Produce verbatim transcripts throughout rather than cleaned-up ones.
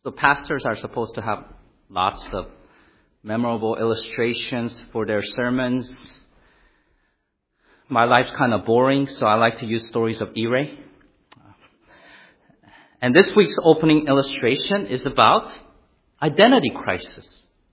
So pastors are supposed to have lots of memorable illustrations for their sermons. My life's kind of boring, so I like to use stories of E-Ray. And this week's opening illustration is about identity crisis.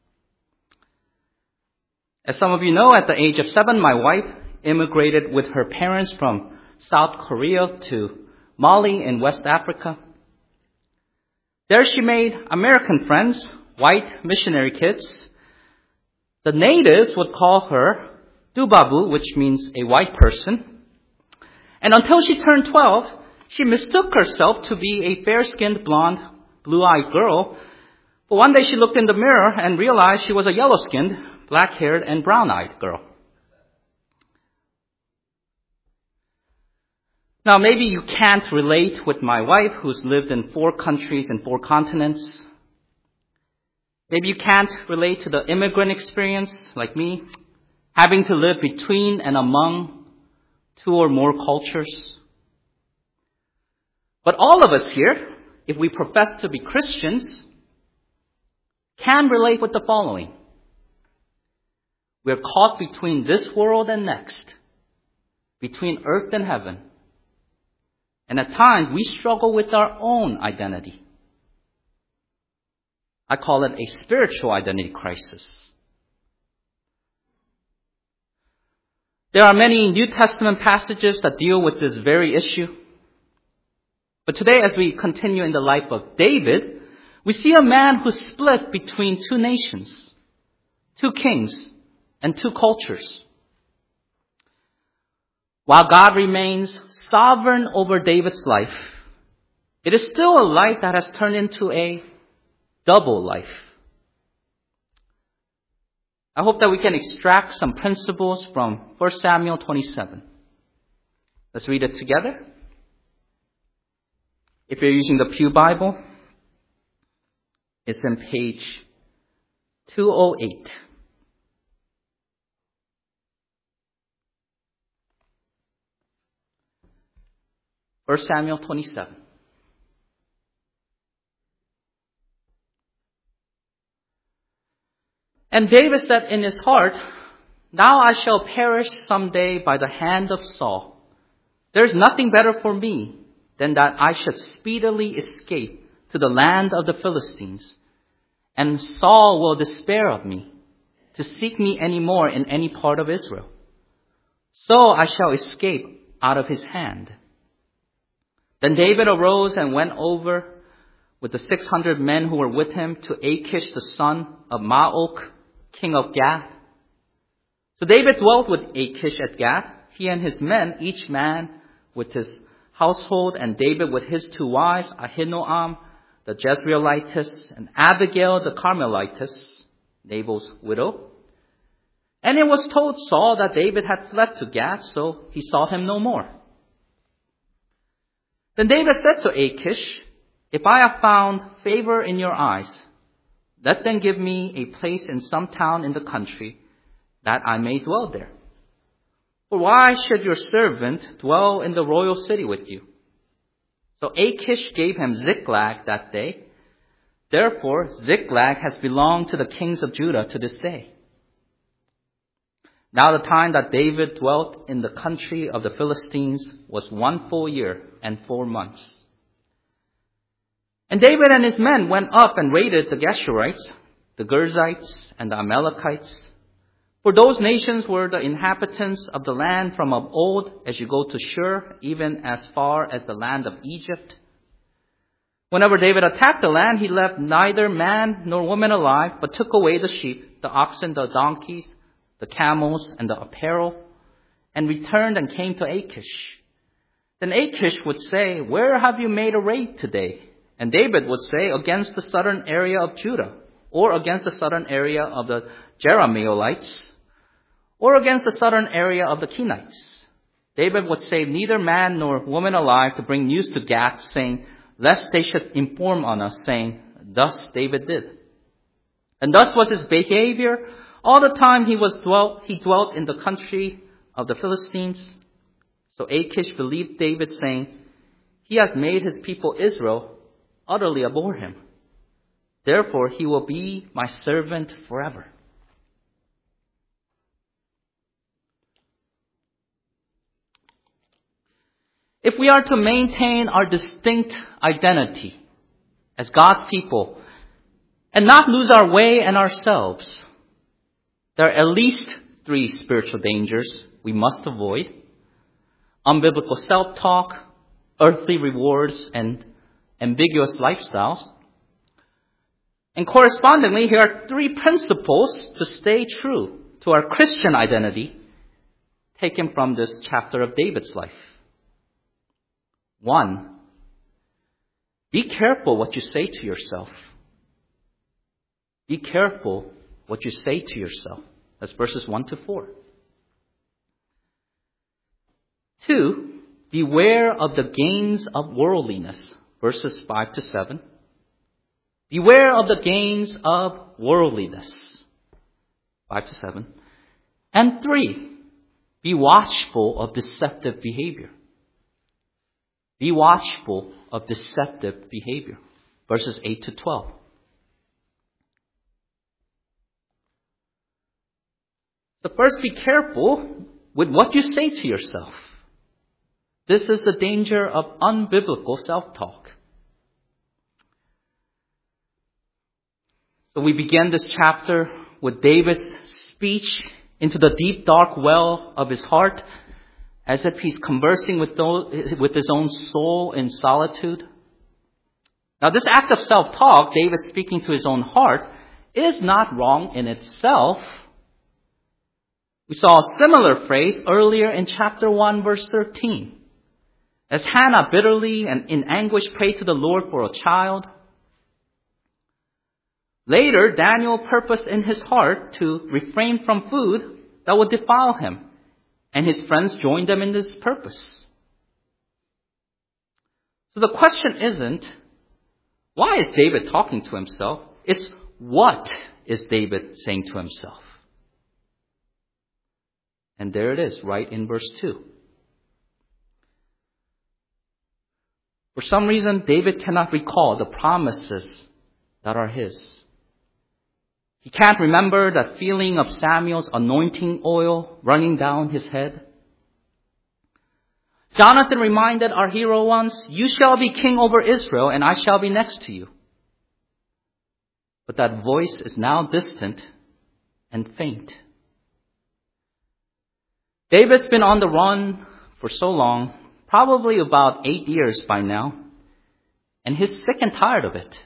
As some of you know, at the age of seven, my wife immigrated with her parents from South Korea to Mali in West Africa. There she made American friends, white missionary kids. The natives would call her Dubabu, which means a white person. And until she turned twelve, she mistook herself to be a fair-skinned, blonde, blue-eyed girl. But one day she looked in the mirror and realized she was a yellow-skinned, black-haired, and brown-eyed girl. Now, maybe you can't relate with my wife, who's lived in four countries and four continents. Maybe you can't relate to the immigrant experience, like me, having to live between and among two or more cultures. But all of us here, if we profess to be Christians, can relate with the following. We're caught between this world and next, between earth and heaven. And at times, we struggle with our own identity. I call it a spiritual identity crisis. There are many New Testament passages that deal with this very issue. But today, as we continue in the life of David, we see a man who split between two nations, two kings, and two cultures. While God remains sovereign over David's life, it is still a life that has turned into a double life. I hope that we can extract some principles from First Samuel twenty-seven. Let's read it together. If you're using the Pew Bible, it's on page two oh eight. First Samuel twenty-seven. And David said in his heart, "Now I shall perish someday by the hand of Saul. There is nothing better for me than that I should speedily escape to the land of the Philistines, and Saul will despair of me, to seek me any more in any part of Israel. So I shall escape out of his hand." Then David arose and went over with the six hundred men who were with him to Achish, the son of Maok, king of Gath. So David dwelt with Achish at Gath, he and his men, each man with his household, and David with his two wives, Ahinoam, the Jezreelitess, and Abigail, the Carmelitess, Nabal's widow. And it was told Saul that David had fled to Gath, so he sought him no more. Then David said to Achish, "If I have found favor in your eyes, let them give me a place in some town in the country, that I may dwell there. For why should your servant dwell in the royal city with you?" So Achish gave him Ziklag that day. Therefore, Ziklag has belonged to the kings of Judah to this day. Now the time that David dwelt in the country of the Philistines was one full year and four months. And David and his men went up and raided the Geshurites, the Girzites, and the Amalekites. For those nations were the inhabitants of the land from of old, as you go to Shur, even as far as the land of Egypt. Whenever David attacked the land, he left neither man nor woman alive, but took away the sheep, the oxen, the donkeys, the camels, and the apparel, and returned and came to Achish. Then Achish would say, "Where have you made a raid today?" And David would say, "Against the southern area of Judah, or against the southern area of the Jerahmeelites, or against the southern area of the Kenites." David would save neither man nor woman alive to bring news to Gath, saying, lest they should inform on us, saying, "Thus David did." And thus was his behavior all the time he was dwelt, he dwelt in the country of the Philistines. So Achish believed David, saying, "He has made his people Israel utterly abhor him." Therefore, he will be my servant forever. If we are to maintain our distinct identity as God's people and not lose our way and ourselves, there are at least three spiritual dangers we must avoid: unbiblical self-talk, earthly rewards, and ambiguous lifestyles. And correspondingly, here are three principles to stay true to our Christian identity taken from this chapter of David's life. One, be careful what you say to yourself. Be careful what you say to yourself. That's verses one to four. Two, beware of the gains of worldliness. Verses five to seven. Beware of the gains of worldliness. five to seven. And three, be watchful of deceptive behavior. Be watchful of deceptive behavior. Verses eight to twelve. So first, be careful with what you say to yourself. This is the danger of unbiblical self-talk. So we begin this chapter with David's speech into the deep, dark well of his heart, as if he's conversing with, those, with his own soul in solitude. Now, this act of self-talk, David speaking to his own heart, is not wrong in itself. We saw a similar phrase earlier in chapter one, verse thirteen. As Hannah bitterly and in anguish prayed to the Lord for a child. Later, Daniel purposed in his heart to refrain from food that would defile him, and his friends joined them in this purpose. So the question isn't, why is David talking to himself? It's, what is David saying to himself? And there it is, right in verse two. For some reason, David cannot recall the promises that are his. He can't remember that feeling of Samuel's anointing oil running down his head. Jonathan reminded our hero once, "You shall be king over Israel, and I shall be next to you." But that voice is now distant and faint. David's been on the run for so long, probably about eight years by now, and he's sick and tired of it.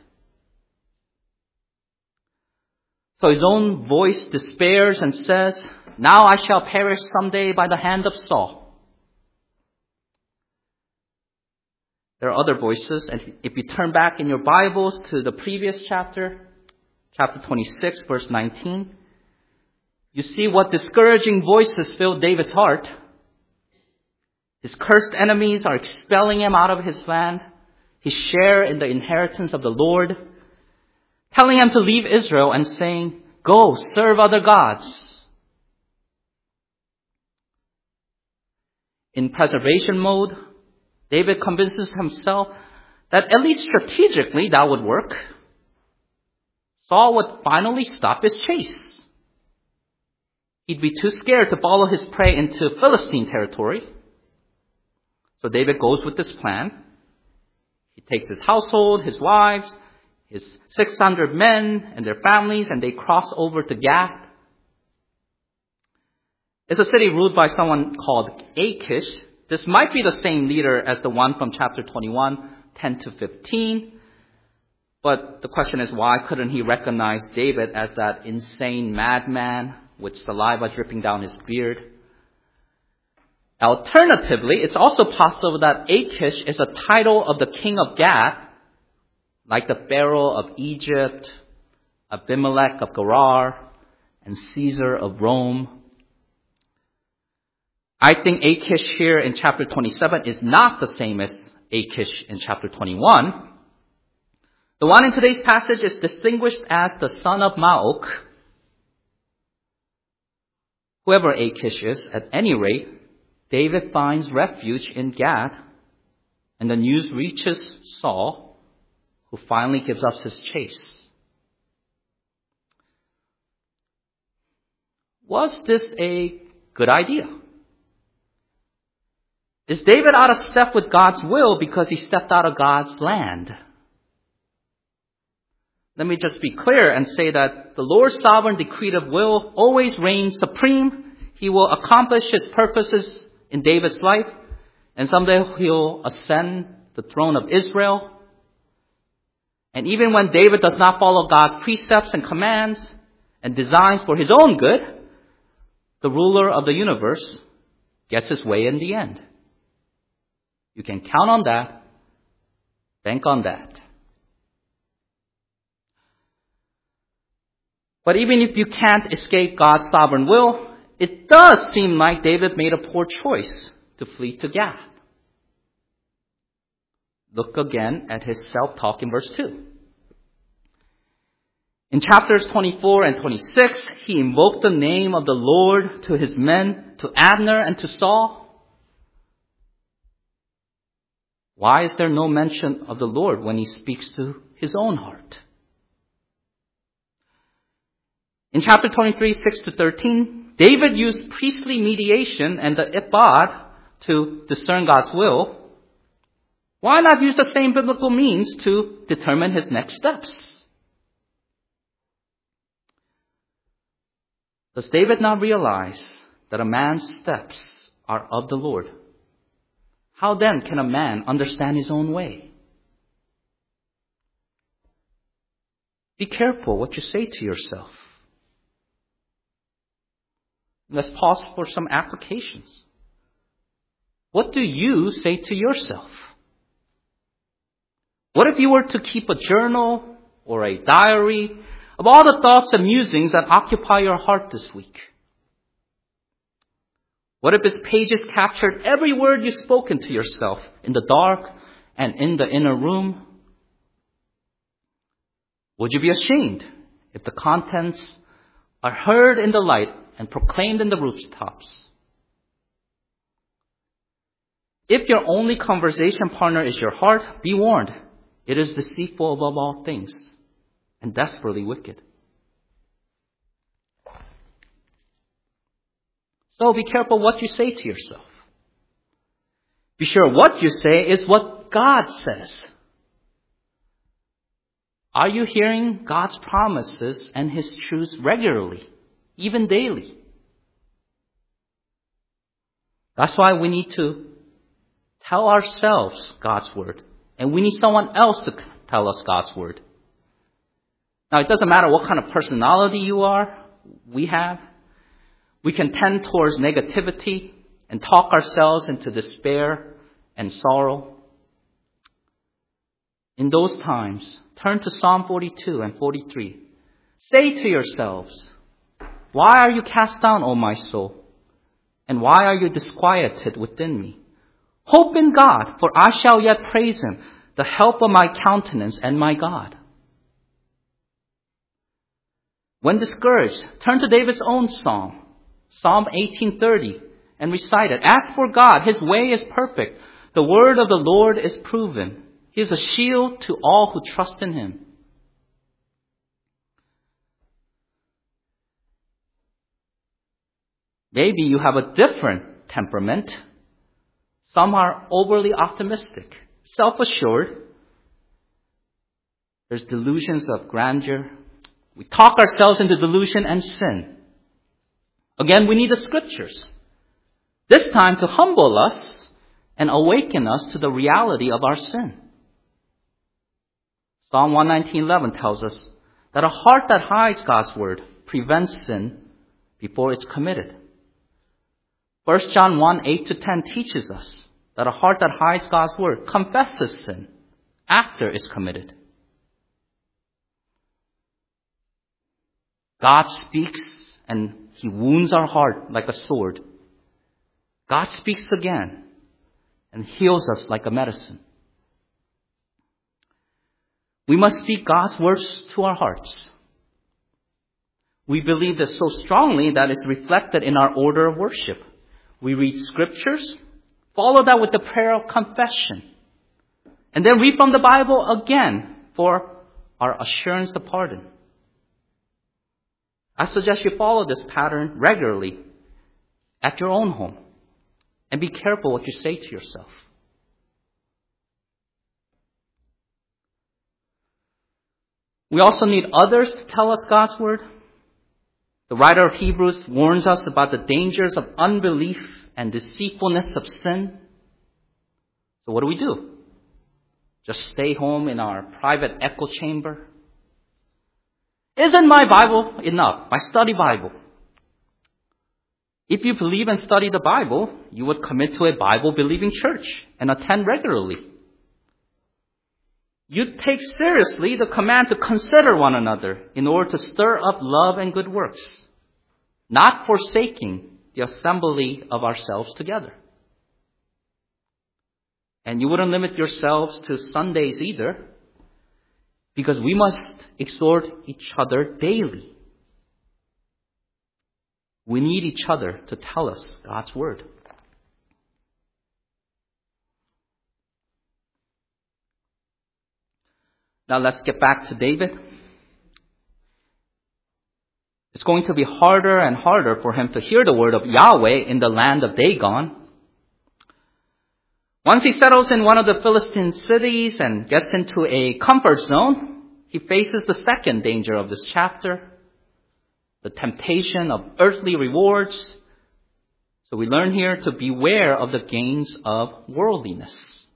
So his own voice despairs and says, "Now I shall perish someday by the hand of Saul." There are other voices, and if you turn back in your Bibles to the previous chapter, chapter twenty-six, verse nineteen, you see what discouraging voices fill David's heart. His cursed enemies are expelling him out of his land, his share in the inheritance of the Lord, telling him to leave Israel and saying, "Go, serve other gods." In preservation mode, David convinces himself that at least strategically that would work. Saul would finally stop his chase. He'd be too scared to follow his prey into Philistine territory. So David goes with this plan. He takes his household, his wives, his six hundred men and their families, and they cross over to Gath. It's a city ruled by someone called Achish. This might be the same leader as the one from chapter twenty-one, ten to fifteen. But the question is, why couldn't he recognize David as that insane madman with saliva dripping down his beard? Alternatively, it's also possible that Achish is a title of the king of Gath, like the Pharaoh of Egypt, Abimelech of Gerar, and Caesar of Rome. I think Achish here in chapter twenty-seven is not the same as Achish in chapter twenty-one. The one in today's passage is distinguished as the son of Maok. Whoever Achish is, at any rate, David finds refuge in Gath, and the news reaches Saul, who finally gives up his chase. Was this a good idea? Is David out of step with God's will because he stepped out of God's land? Let me just be clear and say that the Lord's sovereign decretive will always reigns supreme. He will accomplish his purposes in David's life, and someday he'll ascend the throne of Israel. And even when David does not follow God's precepts and commands and designs for his own good, the ruler of the universe gets his way in the end. You can count on that. Bank on that. But even if you can't escape God's sovereign will, it does seem like David made a poor choice to flee to Gath. Look again at his self-talk in verse two. In chapters twenty-four and twenty-six, he invoked the name of the Lord to his men, to Abner and to Saul. Why is there no mention of the Lord when he speaks to his own heart? In chapter twenty-three, six to thirteen, David used priestly mediation and the ephod to discern God's will. Why not use the same biblical means to determine his next steps? Does David not realize that a man's steps are of the Lord? How then can a man understand his own way? Be careful what you say to yourself. Let's pause for some applications. What do you say to yourself? What if you were to keep a journal or a diary of all the thoughts and musings that occupy your heart this week? What if its pages captured every word you've spoken to yourself in the dark and in the inner room? Would you be ashamed if the contents are heard in the light and proclaimed in the rooftops? If your only conversation partner is your heart, be warned. It is deceitful above all things and desperately wicked. So be careful what you say to yourself. Be sure what you say is what God says. Are you hearing God's promises and his truths regularly, even daily? That's why we need to tell ourselves God's word. And we need someone else to tell us God's word. Now, it doesn't matter what kind of personality you are, we have. We can tend towards negativity and talk ourselves into despair and sorrow. In those times, turn to Psalm forty-two and forty-three. Say to yourselves, why are you cast down, O my soul? And why are you disquieted within me? Hope in God, for I shall yet praise him, the help of my countenance and my God. When discouraged, turn to David's own psalm, Psalm eighteen thirty, and recite it. As for God, his way is perfect. The word of the Lord is proven. He is a shield to all who trust in him. Maybe you have a different temperament. Some are overly optimistic, self-assured. There's delusions of grandeur. We talk ourselves into delusion and sin. Again, we need the scriptures. This time to humble us and awaken us to the reality of our sin. Psalm one nineteen eleven tells us that a heart that hides God's word prevents sin before it's committed. First John one eight to ten teaches us that a heart that hides God's word confesses sin after it's committed. God speaks and he wounds our heart like a sword. God speaks again and heals us like a medicine. We must speak God's words to our hearts. We believe this so strongly that it's reflected in our order of worship. We read scriptures, follow that with the prayer of confession, and then read from the Bible again for our assurance of pardon. I suggest you follow this pattern regularly at your own home. And be careful what you say to yourself. We also need others to tell us God's word. The writer of Hebrews warns us about the dangers of unbelief and deceitfulness of sin. So what do we do? Just stay home in our private echo chamber? Isn't my Bible enough? My study Bible? If you believe and study the Bible, you would commit to a Bible-believing church and attend regularly. You take seriously the command to consider one another in order to stir up love and good works, not forsaking the assembly of ourselves together. And you wouldn't limit yourselves to Sundays either, because we must exhort each other daily. We need each other to tell us God's word. Now let's get back to David. It's going to be harder and harder for him to hear the word of Yahweh in the land of Dagon. Once he settles in one of the Philistine cities and gets into a comfort zone, he faces the second danger of this chapter, the temptation of earthly rewards. So we learn here to beware of the gains of worldliness.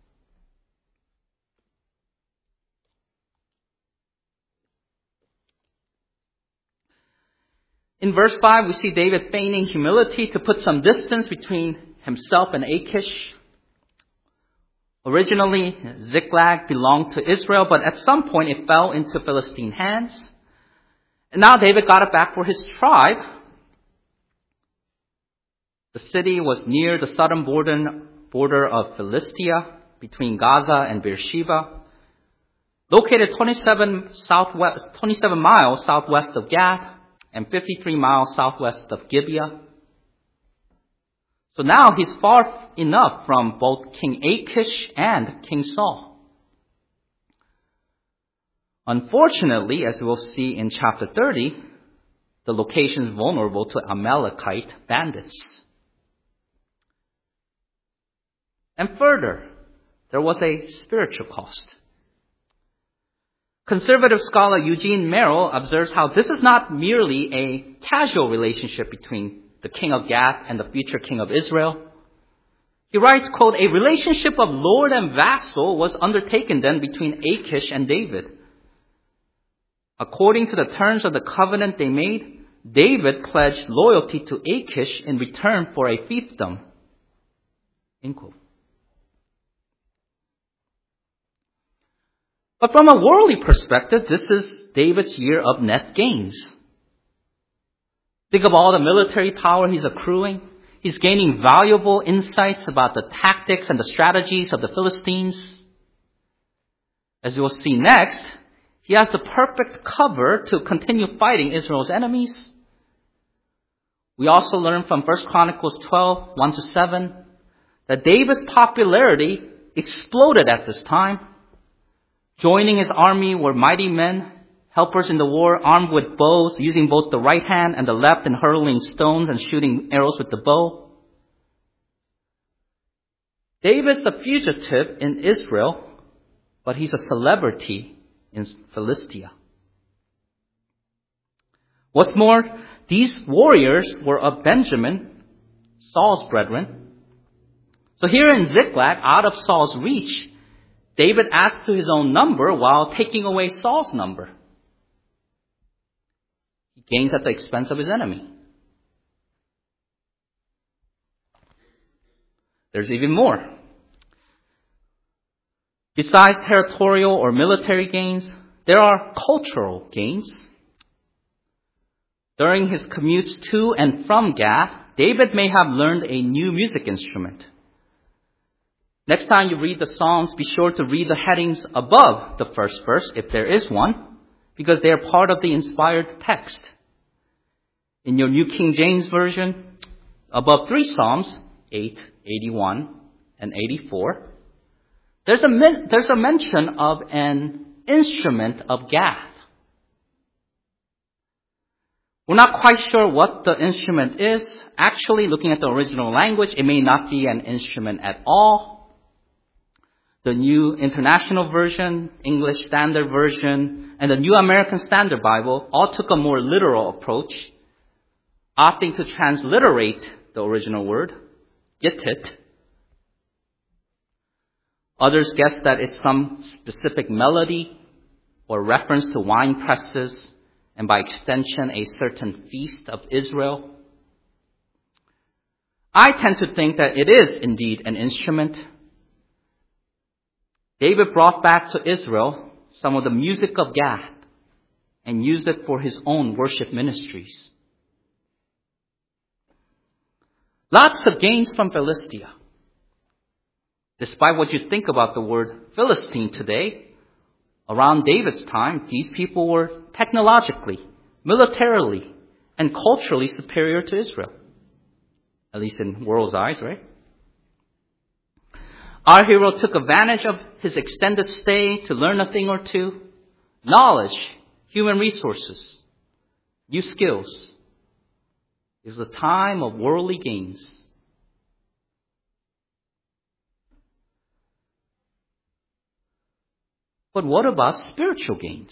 In verse five, we see David feigning humility to put some distance between himself and Achish. Originally, Ziklag belonged to Israel, but at some point it fell into Philistine hands. And now David got it back for his tribe. The city was near the southern border, border of Philistia, between Gaza and Beersheba, located twenty-seven, southwest, twenty-seven miles southwest of Gath and fifty-three miles southwest of Gibeah. So now he's far enough from both King Achish and King Saul. Unfortunately, as we'll see in chapter thirty, the location is vulnerable to Amalekite bandits. And further, there was a spiritual cost. Conservative scholar Eugene Merrill observes how this is not merely a casual relationship between the king of Gath and the future king of Israel. He writes, quote, "A relationship of lord and vassal was undertaken then between Achish and David. According to the terms of the covenant they made, David pledged loyalty to Achish in return for a fiefdom." End quote. But from a worldly perspective, this is David's year of net gains. Think of all the military power he's accruing. He's gaining valuable insights about the tactics and the strategies of the Philistines. As we'll see next, he has the perfect cover to continue fighting Israel's enemies. We also learn from First Chronicles twelve, one to seven, that David's popularity exploded at this time. Joining his army were mighty men, helpers in the war, armed with bows, using both the right hand and the left in hurling stones and shooting arrows with the bow. David's a fugitive in Israel, but he's a celebrity in Philistia. What's more, these warriors were of Benjamin, Saul's brethren. So here in Ziklag, out of Saul's reach, David adds to his own number while taking away Saul's number. He gains at the expense of his enemy. There's even more. Besides territorial or military gains, there are cultural gains. During his commutes to and from Gath, David may have learned a new music instrument. Next time you read the Psalms, be sure to read the headings above the first verse, if there is one, because they are part of the inspired text. In your New King James Version, above three Psalms, eight, eighty-one, and eighty-four, there's a, there's a mention of an instrument of Gath. We're not quite sure what the instrument is. Actually, looking at the original language, it may not be an instrument at all. The New International Version, English Standard Version, and the New American Standard Bible all took a more literal approach, opting to transliterate the original word, gittit. Others guess that it's some specific melody or reference to wine presses, and by extension, a certain feast of Israel. I tend to think that it is indeed an instrument. David brought back to Israel some of the music of Gath and used it for his own worship ministries. Lots of gains from Philistia. Despite what you think about the word Philistine today, around David's time, these people were technologically, militarily, and culturally superior to Israel. At least in world's eyes, right? Our hero took advantage of his extended stay to learn a thing or two, knowledge, human resources, new skills. It was a time of worldly gains. But what about spiritual gains?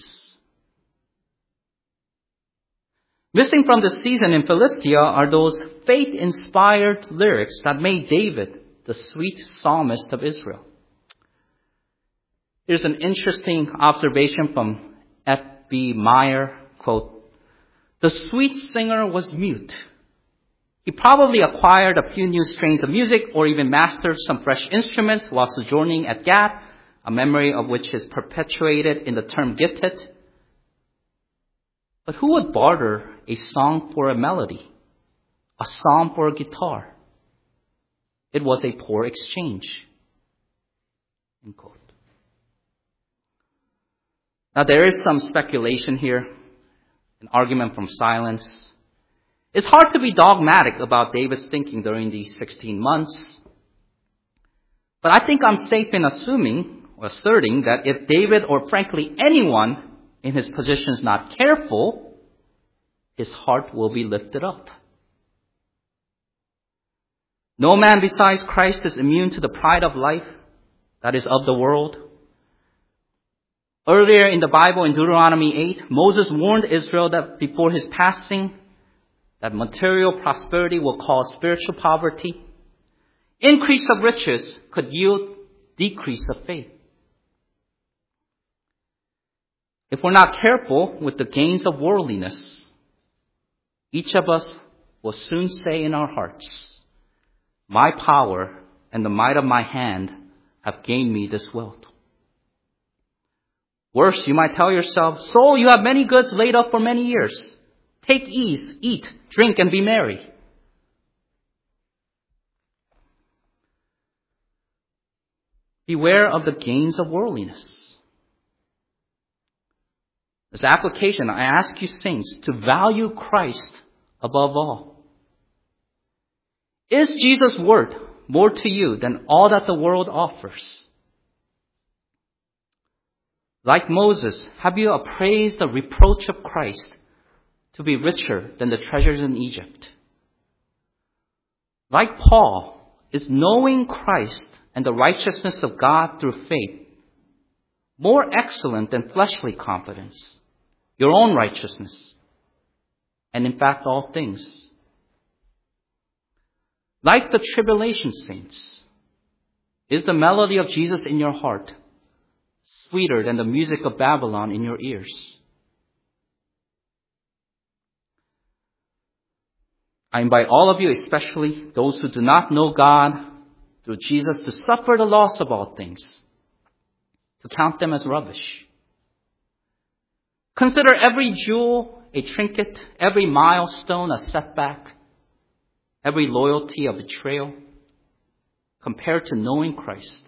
Missing from the season in Philistia are those faith-inspired lyrics that made David the sweet psalmist of Israel. Here's an interesting observation from F B Meyer, quote, "The sweet singer was mute. He probably acquired a few new strains of music or even mastered some fresh instruments while sojourning at Gath, a memory of which is perpetuated in the term gittit. But who would barter a song for a melody, a psalm for a guitar? It was a poor exchange." End quote. Now there is some speculation here, an argument from silence. It's hard to be dogmatic about David's thinking during these sixteen months. But I think I'm safe in assuming or asserting that if David, or frankly anyone in his position, is not careful, his heart will be lifted up. No man besides Christ is immune to the pride of life, that is of the world. Earlier in the Bible, in Deuteronomy eight, Moses warned Israel that before his passing, that material prosperity will cause spiritual poverty. Increase of riches could yield decrease of faith. If we're not careful with the gains of worldliness, each of us will soon say in our hearts, "My power and the might of my hand have gained me this wealth." Worse, you might tell yourself, "Soul, you have many goods laid up for many years. Take ease, eat, drink, and be merry." Beware of the gains of worldliness. As application, I ask you saints to value Christ above all. Is Jesus' word more to you than all that the world offers? Like Moses, have you appraised the reproach of Christ to be richer than the treasures in Egypt? Like Paul, is knowing Christ and the righteousness of God through faith more excellent than fleshly confidence, your own righteousness, and in fact all things? Like the tribulation saints, is the melody of Jesus in your heart sweeter than the music of Babylon in your ears? I invite all of you, especially those who do not know God through Jesus, to suffer the loss of all things, to count them as rubbish. Consider every jewel a trinket, every milestone a setback, every loyalty a betrayal, compared to knowing Christ.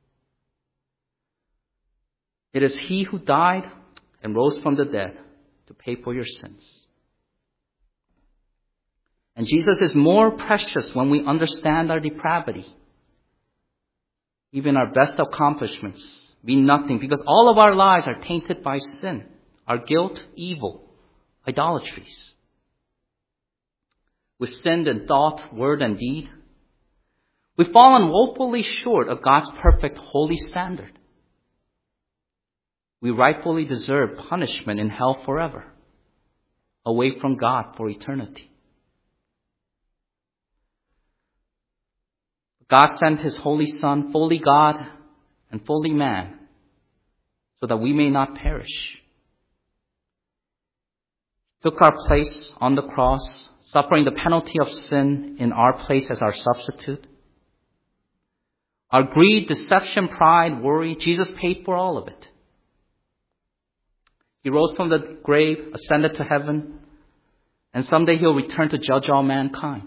It is He who died and rose from the dead to pay for your sins. And Jesus is more precious when we understand our depravity. Even our best accomplishments mean nothing because all of our lives are tainted by sin, our guilt, evil, idolatries. We've sinned in thought, word, and deed. We've fallen woefully short of God's perfect holy standard. We rightfully deserve punishment in hell forever, away from God for eternity. God sent His Holy Son, fully God and fully man, so that we may not perish. He took our place on the cross, suffering the penalty of sin in our place as our substitute. Our greed, deception, pride, worry, Jesus paid for all of it. He rose from the grave, ascended to heaven, and someday He'll return to judge all mankind.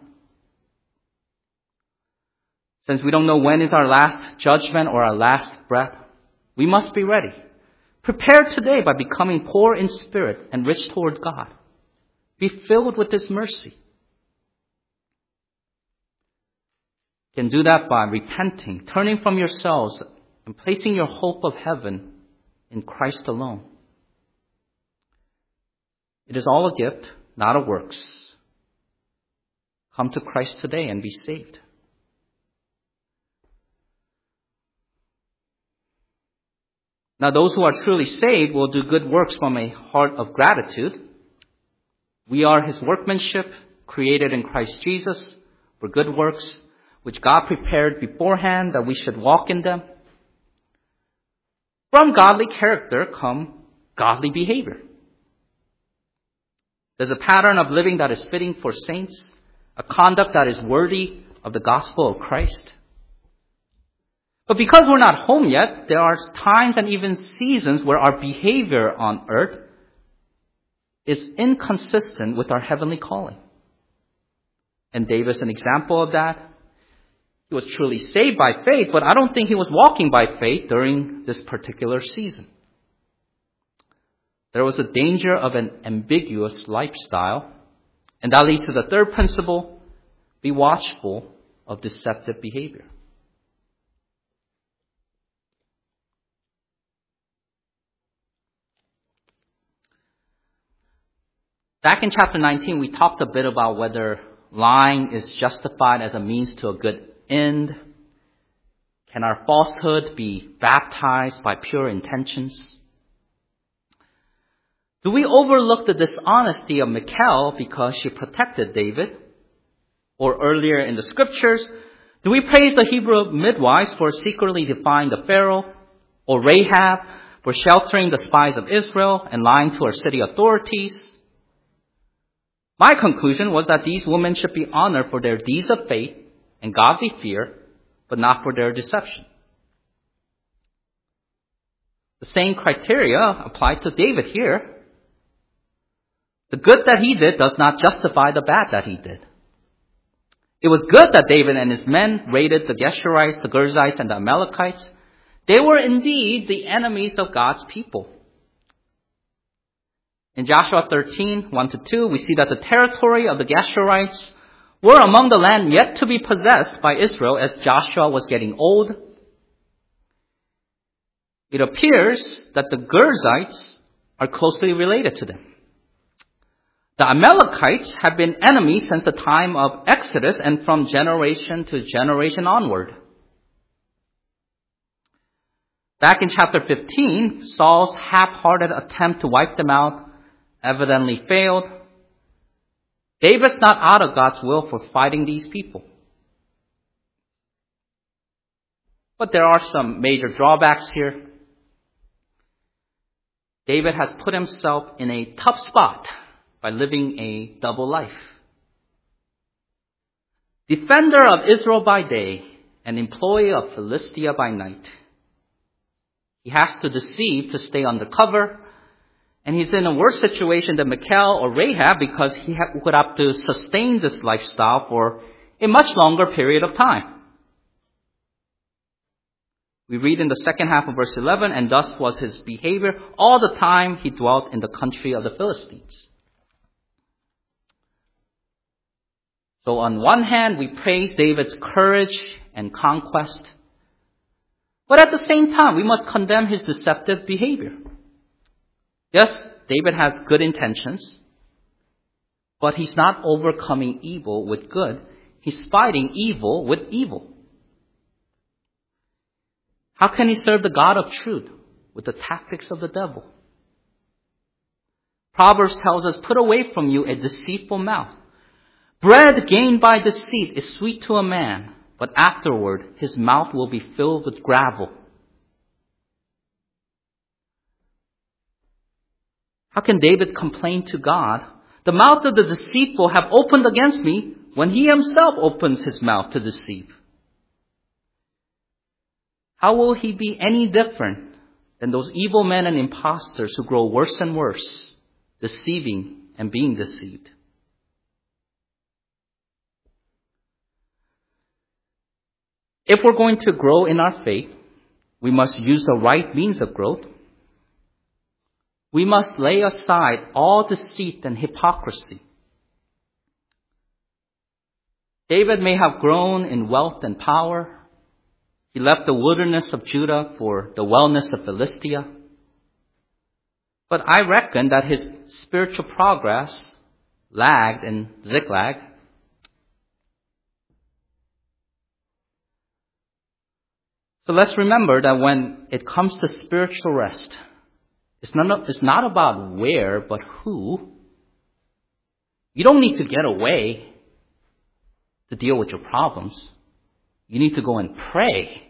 Since we don't know when is our last judgment or our last breath, we must be ready. Prepare today by becoming poor in spirit and rich toward God. Be filled with His mercy. You can do that by repenting, turning from yourselves, and placing your hope of heaven in Christ alone. It is all a gift, not a works. Come to Christ today and be saved. Now, those who are truly saved will do good works from a heart of gratitude. We are His workmanship, created in Christ Jesus for good works, which God prepared beforehand that we should walk in them. From godly character come godly behavior. There's a pattern of living that is fitting for saints, a conduct that is worthy of the gospel of Christ. But because we're not home yet, there are times and even seasons where our behavior on earth is inconsistent with our heavenly calling. And David's an example of that. He was truly saved by faith, but I don't think he was walking by faith during this particular season. There was a danger of an ambiguous lifestyle, and that leads to the third principle: be watchful of deceptive behavior. Back in chapter nineteen, we talked a bit about whether lying is justified as a means to a good end. Can our falsehood be baptized by pure intentions? Do we overlook the dishonesty of Michal because she protected David? Or earlier in the scriptures, do we praise the Hebrew midwives for secretly defying the Pharaoh? Or Rahab for sheltering the spies of Israel and lying to her city authorities? My conclusion was that these women should be honored for their deeds of faith and godly fear, but not for their deception. The same criteria apply to David here. The good that he did does not justify the bad that he did. It was good that David and his men raided the Geshurites, the Girzites, and the Amalekites. They were indeed the enemies of God's people. In Joshua thirteen, one to two, we see that the territory of the Geshurites were among the land yet to be possessed by Israel as Joshua was getting old. It appears that the Girzites are closely related to them. The Amalekites have been enemies since the time of Exodus and from generation to generation onward. Back in chapter fifteen, Saul's half-hearted attempt to wipe them out evidently failed. David's not out of God's will for fighting these people. But there are some major drawbacks here. David has put himself in a tough spot by living a double life. Defender of Israel by day and employee of Philistia by night. He has to deceive to stay undercover. And he's in a worse situation than Michal or Rahab because he ha- would have to sustain this lifestyle for a much longer period of time. We read in the second half of verse eleven, and thus was his behavior all the time he dwelt in the country of the Philistines. So on one hand, we praise David's courage and conquest. But at the same time, we must condemn his deceptive behavior. Yes, David has good intentions, But he's not overcoming evil with good. He's fighting evil with evil. How can he serve the God of truth with the tactics of the devil? Proverbs tells us, put away from you a deceitful mouth. Bread gained by deceit is sweet to a man, but afterward his mouth will be filled with gravel. How can David complain to God? The mouth of the deceitful have opened against me, when he himself opens his mouth to deceive. How will he be any different than those evil men and impostors who grow worse and worse, deceiving and being deceived? If we're going to grow in our faith, we must use the right means of growth. We must lay aside all deceit and hypocrisy. David may have grown in wealth and power. He left the wilderness of Judah for the wellness of Philistia. But I reckon that his spiritual progress lagged and zigzagged. So let's remember that when it comes to spiritual rest, it's not, it's not about where, but who. You don't need to get away to deal with your problems. You need to go and pray.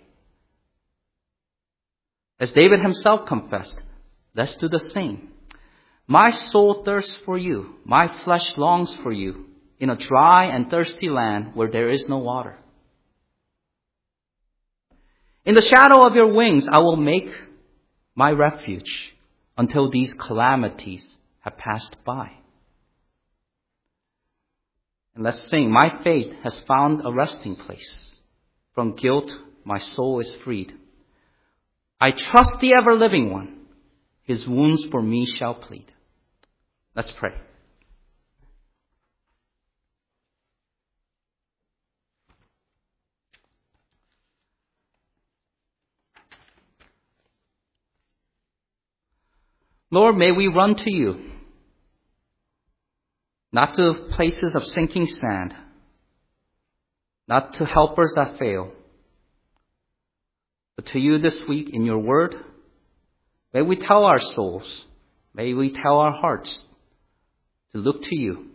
As David himself confessed, let's do the same. My soul thirsts for you. My flesh longs for you in a dry and thirsty land where there is no water. In the shadow of your wings, I will make my refuge until these calamities have passed by. And let's sing, my faith has found a resting place. From guilt, my soul is freed. I trust the ever-living one. His wounds for me shall plead. Let's pray. Lord, may we run to you, not to places of sinking sand, not to helpers that fail, but to you this week in your word. May we tell our souls, may we tell our hearts to look to you.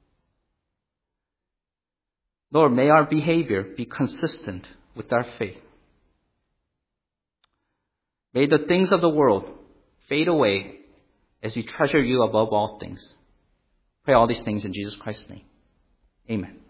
Lord, may our behavior be consistent with our faith. May the things of the world fade away as we treasure you above all things. Pray all these things in Jesus Christ's name. Amen.